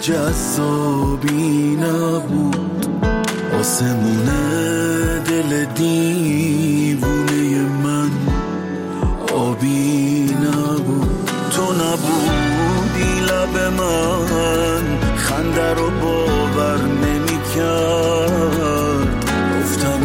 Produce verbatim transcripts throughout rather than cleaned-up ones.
جذابی نبود، آسمون دل دیوونه من آبی نبود. تو نبودی لب من خنده رو باور نمی کرد، گفتن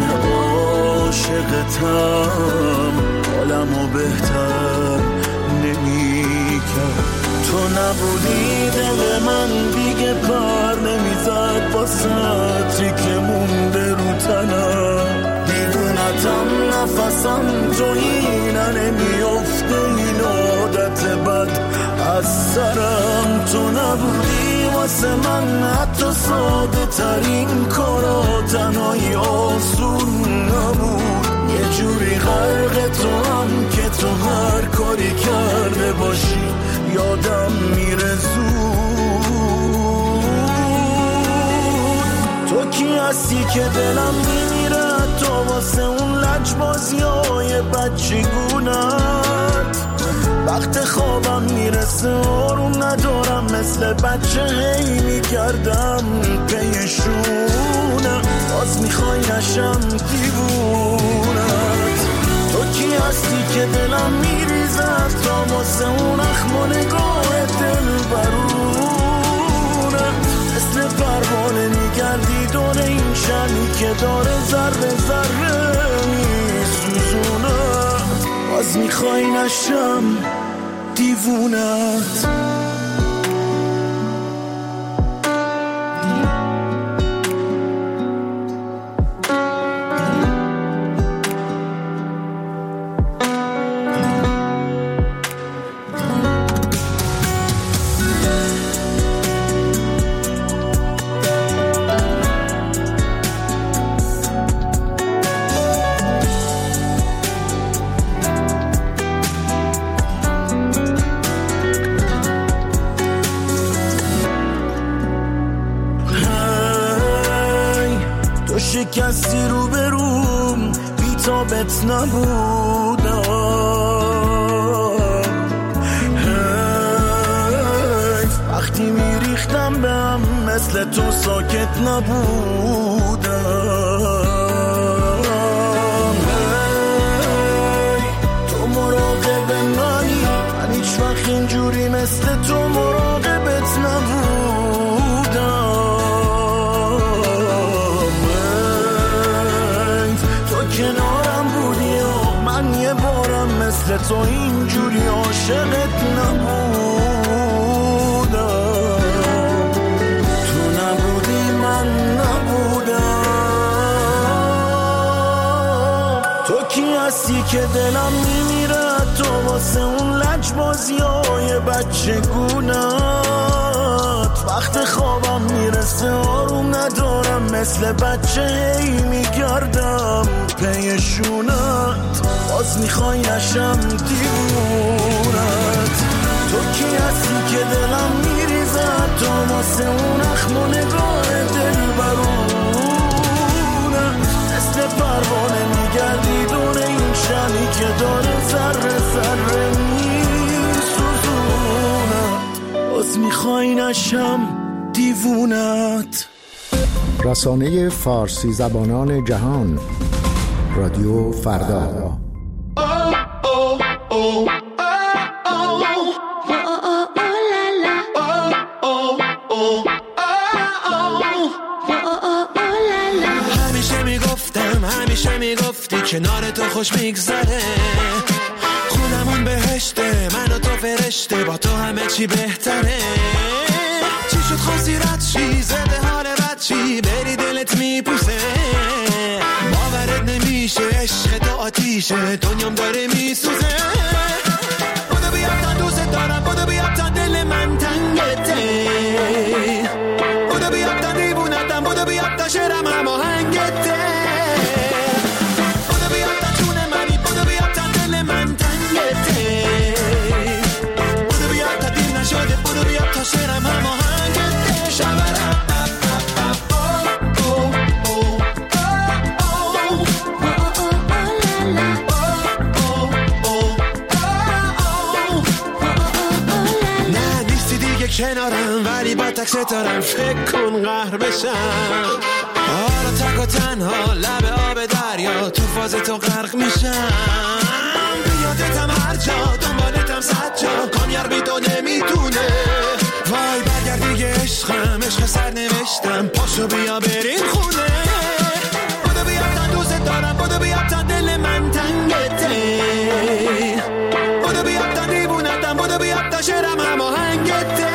عاشقتم حالمو بهتر نمی کرد. تو نبودی دل من دیگه پر نمیزد با سطری که مونده رو تنم، دیوونتم نفسم تو اینه نمیافته این عادت بد از سرم. تو نبودی واسه من حتی ساده ترین کارا تنهایی آسون نبود، یه جوری غرق تو هم که تو هر کاری کرده باشی یادم میره زود. تو کی هستی که دلم میمیره تو واسه اون لجبازی های بچگونت، وقت خوابم میرسه آروم ندارم مثل بچه هی میکردم پیشونه، باز میخوای نشم دیوونت. تو کی هستی که دلم میریزد تا واسه اون اخم و نگاه دل برونه، مثل پروانه میگردی دور این شمی که داره ذره ذره میسوزونه، باز میخوای نشم دیوونت. شکستی رو بروم بی تابت نبودم، وقتی میریختم به هم مثل تو ساکت نبودم. تو مراقب منی، من هیچ وقت اینجوری مثل تو مراقبت نبودم. کنارم بودی و من یه بارم مثل تو اینجوری عاشقت نبودم. تو نبودی من نبودم. تو کی هستی که دلم میمیره تو واسه اون لجبازی های بچگونت، وقت خوابم میرسه آروم ندارم مثل بچه هی میگردم پیشونت، باز میخوای نشم دیوونت. تو کی هستی که دلم میریزد تو واسه اون اخم و نگاه دل برونت، مثل پروانه میگردی دور این شمی که داره ذره ذره میسوزونت، باز میخوای نشم دیوونت. رسانه فارسی زبانان جهان، رادیو فردا. همیشه میگفتم همیشه میگفتی کنار تو خوش میگذره، خودمون بهشته من و تو فرشته، با تو همه چی بهتره. چی شد خواستی رد شی زده حال بد چی بری دلت میپوسه، باورت نمیشه عشق تو آتیشه دنیام داره میسوزه. بودو بیا تا دوست دارم، بودو بیا تا دل من تنگته، بودو بیا تا دیوونتم، بودو بیا تا شعرم هم آهنگته، بودو بیا تا جون منی، بودو بیا تا دل من تنگته، بودو بیا تا دیر نشده، بودو بیا تا شعرم هم آهنگته. شبرم عکس دارم فکر کن قهر بشم حالا تک و تنها لب آب دریا تو فاز تو غرق میشم بیادتم هر جا دنبالتم صد جا کامیار بی تو نمیتونه وای برگرد دیگه عشقم عشق سر نوشتم پاشو بیا بریم خونه بودو بیا تا دوست دارم بودو بیا تا دل من تنگته بودو بیا تا دیوونتم بودو بیا تا شعرم همه هنگته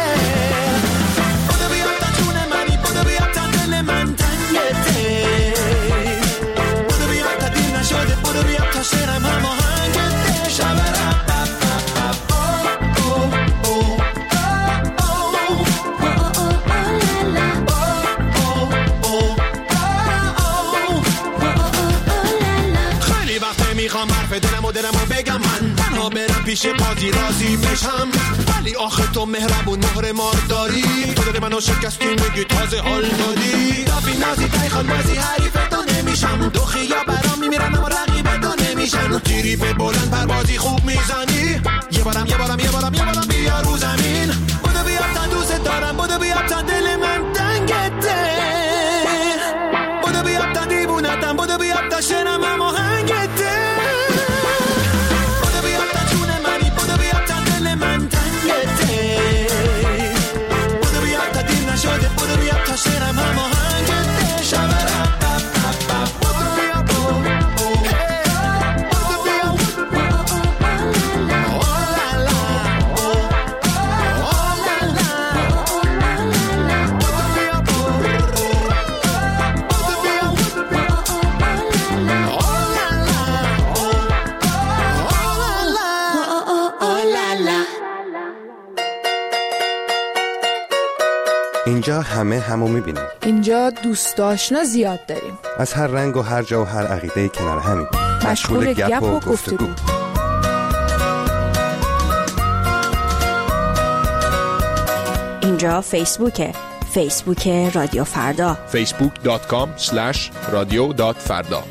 بودو بیا تا جون منی بودو بیا تا دل من تنگته بودو بیا تا دیر نشده بودو بیا تا شعرم همه هنگته شبرم میخوام حرف دلم و دلم و بگم من تنها برم پیش پادی راضی بشم ولی آخه تو مهربون مهر مار داری تو دل منو شکستی میگی تازه حال دادی دافی نازی تایخان بازی حریف تو نمیشم دو خیا برام میمیرن اما رقیب تو نمیشن تیری به بلند پروازی خوب میزنی یه بارم یه بارم یه بارم یه بارم بیا رو زمین بودو بیا تا دوست دارم بودو بیا تا دل من تنگته بودو بیا تا دیوونتم بودو بیا تا شنم اما هنگته شده بودو بیا تا شعرم همه هنگته شبرم بودو بیا بودو بیا اینجا همه همو میبینیم. اینجا دوست آشنا زیاد داریم. از هر رنگ و هر جا و هر عقیده کنار همیم. مشغول گپ و گفتگو. اینجا فیسبوکه. فیسبوک رادیو فردا. فیسبوک دات کام اسلش رادیو دات فردا.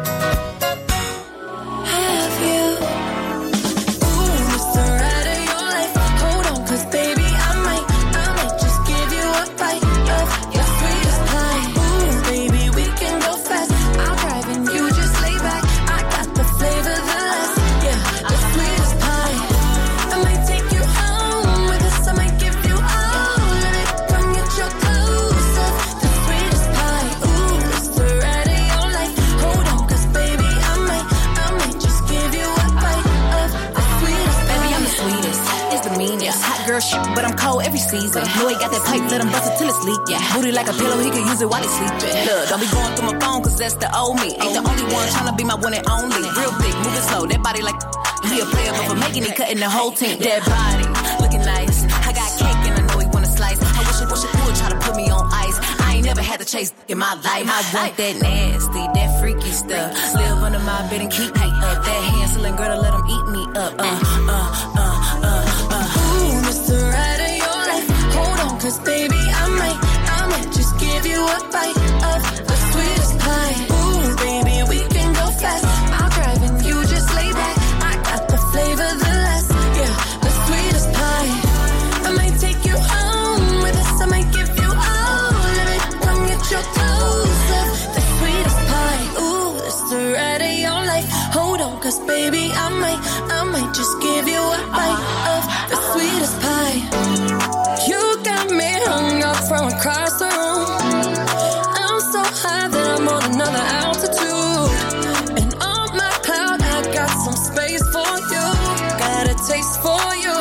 But I'm cold every season. Know he got that pipe, let him bust it till it's leak. Yeah. Booty like a pillow, he can use it while he's sleeping. Look, don't be going through my phone, cause that's the old me. Ain't the only one tryna be my one and only. Real big, moving slow, that body like he a player, but for making it, cutting the whole team. That body, looking nice. I got cake and I know he wanna slice. I wish it, wish it would try to put me on ice. I ain't never had to chase in my life. I want that nasty, that freaky stuff. Live under my bed and keep me up. That Hansel and Gretel, let him eat me up. Uh, uh, uh, uh, uh. Ooh, Mister Right of your life. Hold on, cause baby, I might, I might just give you a bite of the sweetest pie. Ooh, baby, we can go fast. I'll drive and you just lay back. I got the flavor, the last, yeah, the sweetest pie. I might take you home with us. I might give you all of it. Come get your toes up, the sweetest pie. Ooh, that's the ride of your life. Hold on, cause baby, I might, I might just give you a bite of the sweetest pie. You got me hung up from across the room. I'm so high that I'm on another altitude. And on my cloud, I got some space for you. Got a taste for you.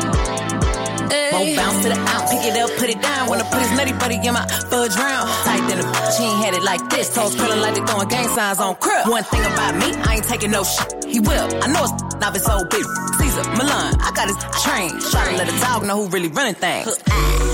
Won't bounce to the out, pick it up, put it down. Wanna put his nutty buddy in my fudge round. Tight than a bitch, he ain't had it like this. Toes curling like they throwing gang signs on crib. One thing about me, I ain't taking no shit. He will, I know it's not his old bitch. Caesar, Milan, I got his train. Try to let a dog know who really running things.